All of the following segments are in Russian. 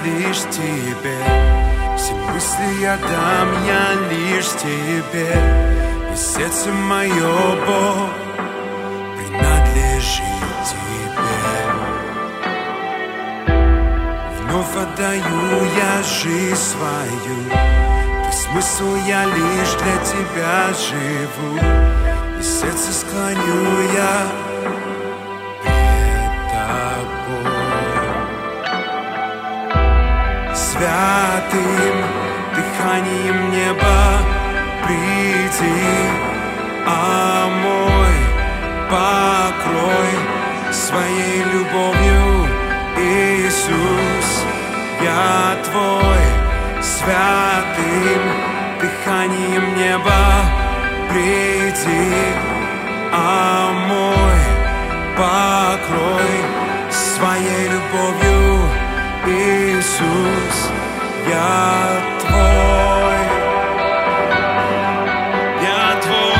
лишь Тебе. Все мысли я дам я лишь Тебе. И сердце мое, Бог, принадлежит Тебе. Вновь отдаю я жизнь свою, и смысл я лишь для Тебя живу. И сердце склоню я пред Тобой. Святым дыханием неба приди, омой, покрой своей любовью, Иисус, я Твой. Святым дыханием неба приди, омой, покрой своей любовью, Иисус, я Твой. Я Твой.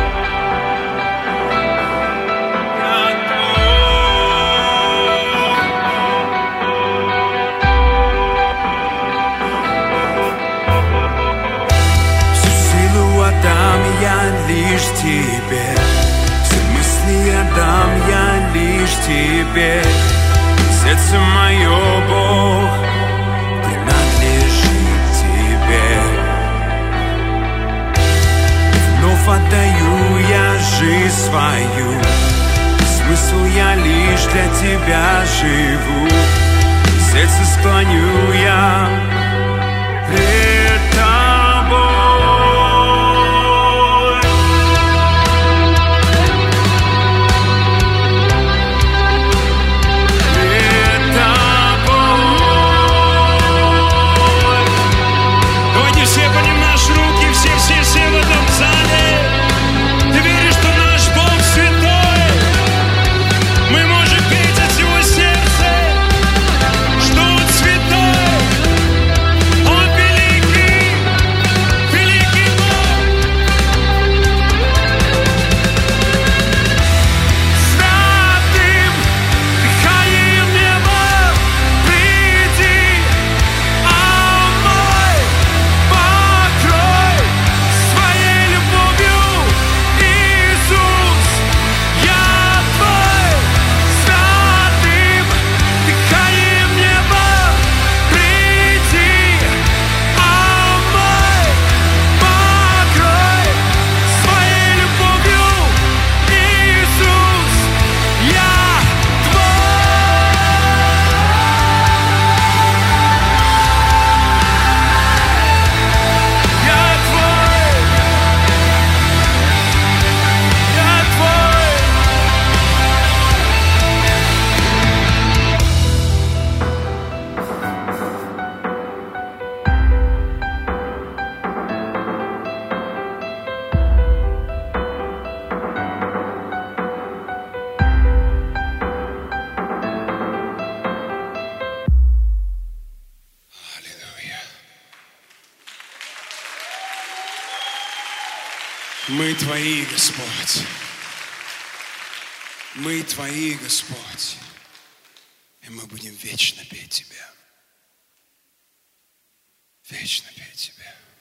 Я Твой. Всю силу отдам я лишь Тебе. Все мысли отдам я лишь Тебе. Сердце мое, Бог, принадлежит Тебе. Вновь отдаю я жизнь свою, смысл я лишь для Тебя живу. Сердце склоню я пред Тобой. Все в этом зале. Ты веришь, что наш Бог святой? Мы можем петь от всего сердца, что Он святой. Он великий, великий Бог. Святым дыханием неба приди, омой, покрой своей любовью, Иисус, я Твой. Святым дыханием неба приди, омой, покрой своей любовью, Иисус, я Твой. Я Твой. Я Твой. Аллилуйя. Мы Твои, Господь. Мы Твои, Господь. И мы будем вечно петь Тебя. Вечно петь Тебя.